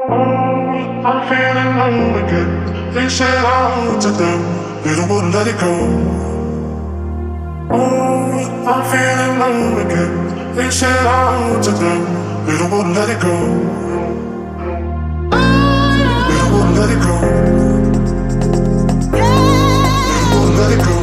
I'm feeling low again. They said out to them, they don't wanna let it go. Oh, I'm feeling low again. They said out to them, they don't wanna let it go. They don't wanna let it go. They don't wanna let it go.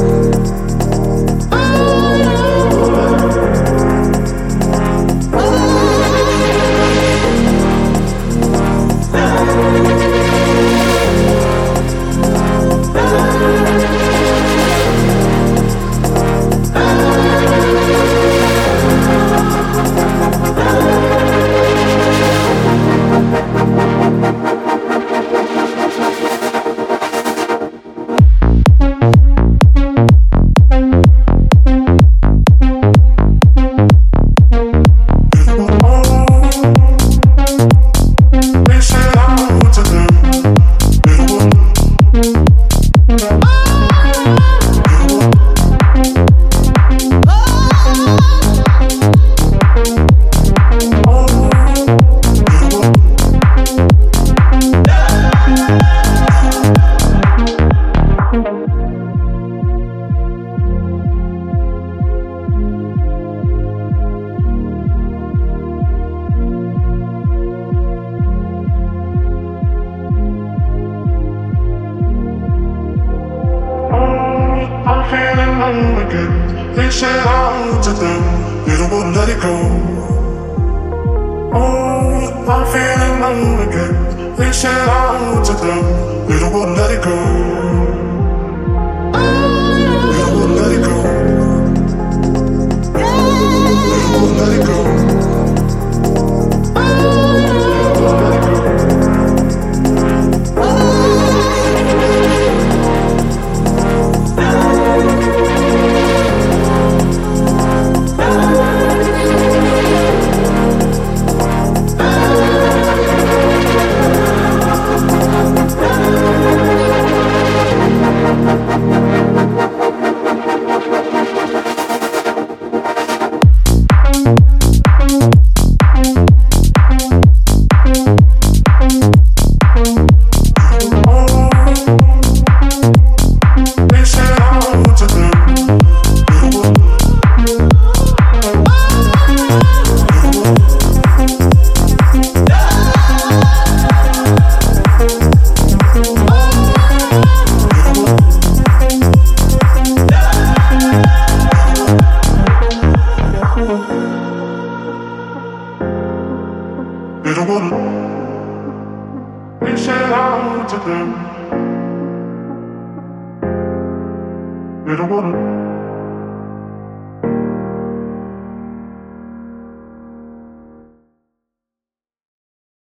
I'm feeling low again. They said out to them, they don't wanna let it go. Oh, I'm feeling low again. They said out to them, they don't wanna let it go. They don't wanna let it go. They don't wanna let it go. They don't wanna. They said out to them. They don't wanna.